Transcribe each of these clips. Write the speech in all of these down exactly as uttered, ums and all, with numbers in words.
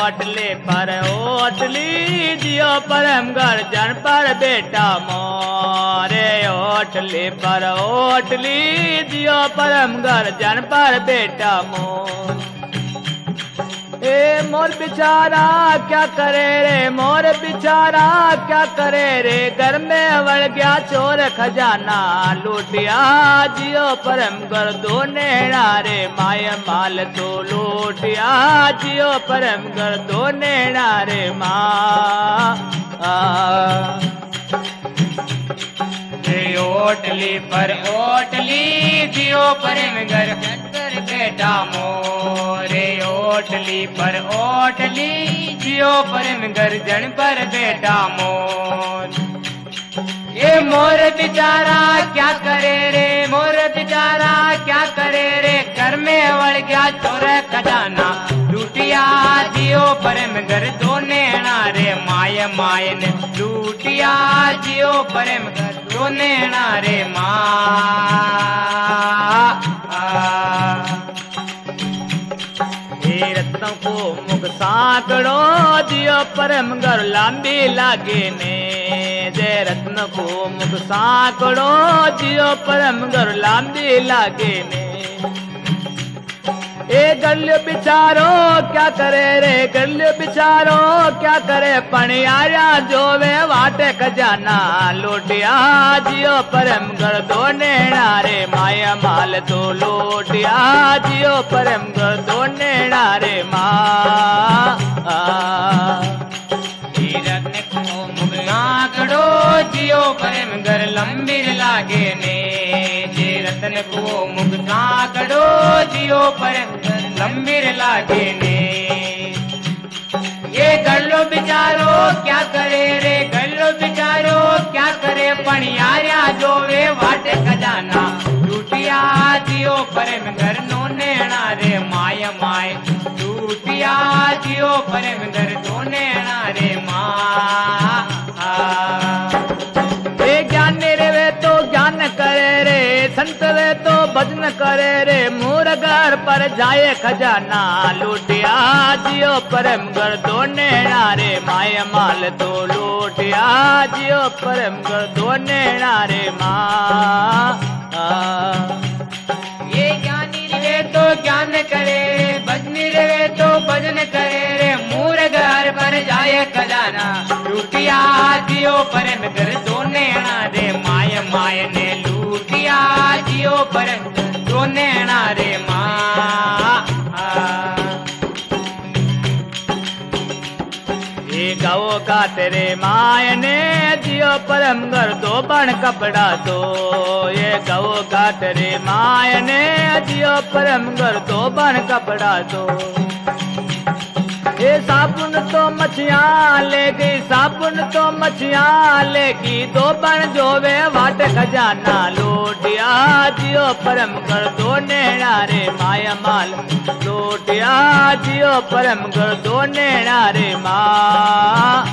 ओटली पर ओटली जियो परम घर जन पर बेटा मोरे ओटली पर ओटली जियो परम घर जन पर बेटा मोर। ए मोर बिचारा क्या करे रे मोर बिचारा क्या करे रे घर में अवड़ गया चोर खजाना लूटिया जियो परम घर दो नेड़ा रे माय माल तो लूटिया जियो परम घर दो नेड़ा रे माँ। ओटली पर ओटली जियो परम घर कर बेटा मोरे ओटली पर ओटली जियो परम घर जन पर बेटा मोर। ये मोर बिचारा क्या करे रे मोर बिचारा क्या करे रे घर में अवड़ गया चोर खजाना लूटिया जियो परम घर दो नेड़ा रे माय माय ने लूटिया जियो परम घर दो नेड़ा रे माँ। रत्नों को मुख साकड़ो जियो परम घर लांबी लागे ने जय रत्न को मुख साकड़ो जियो परम घर लांबी लागे ने। ए गल्य बिचारो क्या करे रे गल्य बिचारो क्या करे पणियारा जो वे वाटे खजाना लोटिया जियो परम घर दो नेड़ा रे माया माल तो लोटिया जियो परम घर दो नेड़ा रे माँ। रत्न को मुगनागड़ो जियो परम घर लंबीर लागे ने जे रत्न को मुगनागड़ो जियो परम घर लंबीर लागे ने। ये गल्लो बिचारो क्या करे रे गल्लो बिचारो क्या करे पणियारा जो वे वाटे खजाना लूटिया जियो परम घर नो नेड़ा रे माय माय लूटिया जियो परम घर दो नेड़ा रे माँ। ज्ञान रे तो ज्ञान करे रे संत रे तो भजन करे रे मोर घर पर जाए खजाना लूटिया जियो परम घर दो नेड़ा रे माय माल तो लूटिया जियो परम घर दो नेड़ा रे माँ। ये ज्ञानी रे तो ज्ञान करे भजनी रे तो भजन करे रे मोर घर पर जाए खजाना लूटिया जियो परम घर दो नेड़ा रे माय माय ने लूटिया जियो परम घर दो नेड़ा रे माँ। ये गाओ का तेरे माय ने जियो परम घर दो बन कपड़ा दो ये गाओ का तेरे माय ने जियो परम घर दो बन कपड़ा दो। ये साबुन तो मछियाँ ले गई साबुन तो मछियाँ ले गई दो बन जो वे वाट खजाना लूटिया जियो परम घर दो नेड़ा रे माया माल लूटिया जियो परम घर दो नेड़ा रे माँ।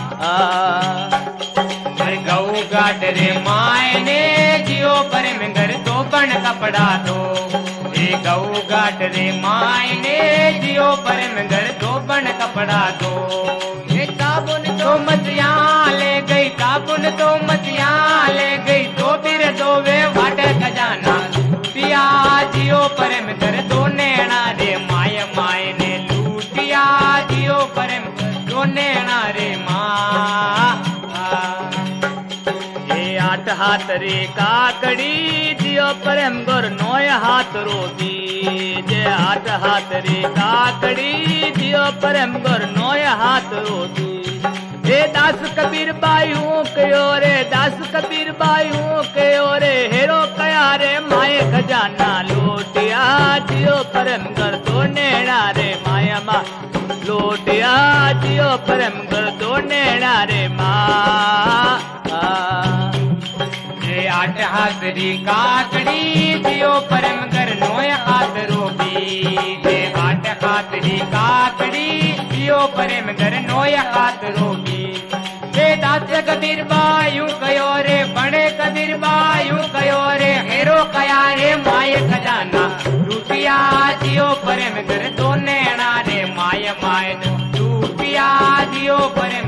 गऊ गाट रे माय ने जियो परम घर दो बन कपड़ा दो ये गऊ गाट रे माय ने जियो परम घर दो बन कपड़ा दो। ये साबुन तो मछियाँ ले गई साबुन तो मछियाँ ले गई दो फिर दो वे वाट खजाना पिया जियो परम घर दो नेड़ा रे माय माय ने लूटिया जियो परम घर दो नेड़ा रे माँ। ये आठ हाथ रे काकड़ी जियो परम घर नोय हाथ रोटी जे आठ हाथ रे काकड़ी जियो परम घर नोय हाथ रोटी। हे दास कबीर बायू कयो रे दास कबीर बायू कयो रे हेरो कया रे माय खजाना लूटिया जियो परम घर दो नेड़ा रे माया माँ लूटिया जियो परम घर दो नेड़ा रे माँ। ये आठ हाथ री काकड़ी जियो परम घर नोय हाथ रोटी जे आठ हाथ री काकड़ी जियो परम घर नोय हाथ रोटी। हे दास कबीर बायू कयो रे बड़े कबीर बायू कयो रे हेरो कया रे माय खजाना लूटिया जियो परम घर दो नेड़ा रे माय माय लूटिया दियो पर